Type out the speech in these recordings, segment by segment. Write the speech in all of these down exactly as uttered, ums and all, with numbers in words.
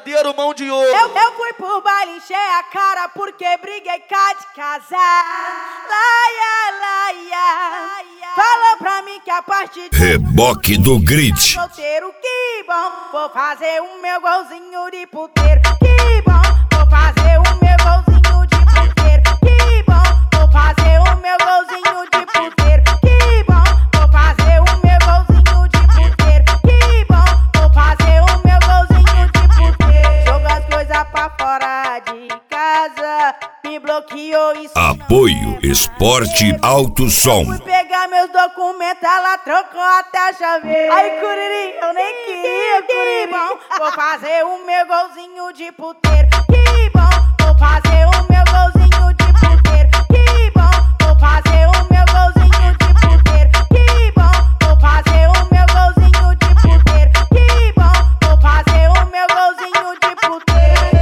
verdadeiro mão de ouro. Eu, eu fui pro baile, encher a cara porque briguei cá de casar. Laia, laia, falou pra mim que a partir de Reboque do Grid. solteiro, que bom. Vou fazer o meu golzinho de puteiro. Que bom, vou fazer o meu golzinho de puteiro. Que bom, vou fazer o meu golzinho de puteiro. Que bom, vou fazer o meu golzinho de puteiro. Que bom, vou fazer o meu golzinho de puteiro. Joga as coisas pra fora de casa, me bloqueou isso. Apoio Esporte Alto Som. Fui pegar meus documentos, ela trocou até a chave. Aí, Curirim, eu nem queria, que bom. Vou fazer o meu golzinho de puteiro. Que bom, vou fazer o meu golzinho de puteiro. Que bom, vou fazer o meu golzinho de puteiro. Que bom, vou fazer o meu golzinho de puteiro. Que bom, vou fazer o meu golzinho de puteiro.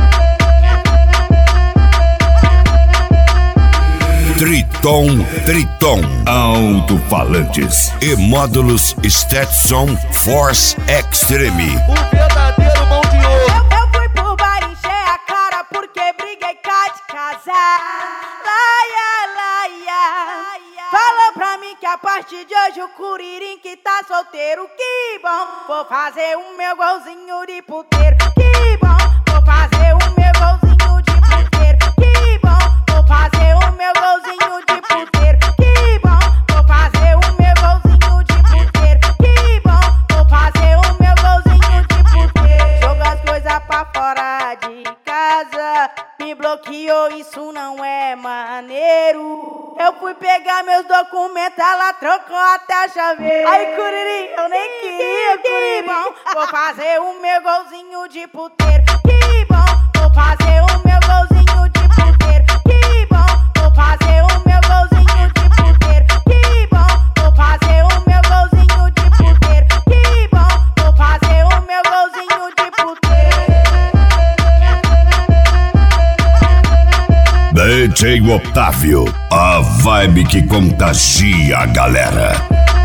Triton, Triton, alto-falantes e módulos Stetson Force Extreme. O verdadeiro mão de ouro. Eu, eu fui pro bar encher a cara porque briguei cá de casar. Laia, laia, falou pra mim que a partir de hoje o Curirim que tá solteiro. Que bom, vou fazer o meu golzinho de puteiro. Que bom, vou fazer o meu golzinho de puteiro. Que bom, vou fazer o meu golzinho de puteiro. Que bom, vou fazer o meu golzinho de puteiro. Que bom, vou fazer o meu golzinho de puteiro. Joga as coisas pra fora de casa, me bloqueou, isso não é maneiro. Eu fui pegar meus documentos, ela trocou até a chave. Aí, Curirim, eu nem queria, que bom. Vou fazer o meu golzinho de puteiro. Que bom, vou fazer o meu golzinho de puteiro. Que bom, vou fazer o meu golzinho de puteiro. Que bom, vou fazer o meu golzinho de puteiro. Que bom, vou fazer o meu golzinho de puteiro. D J Otávio, a vibe que contagia a galera.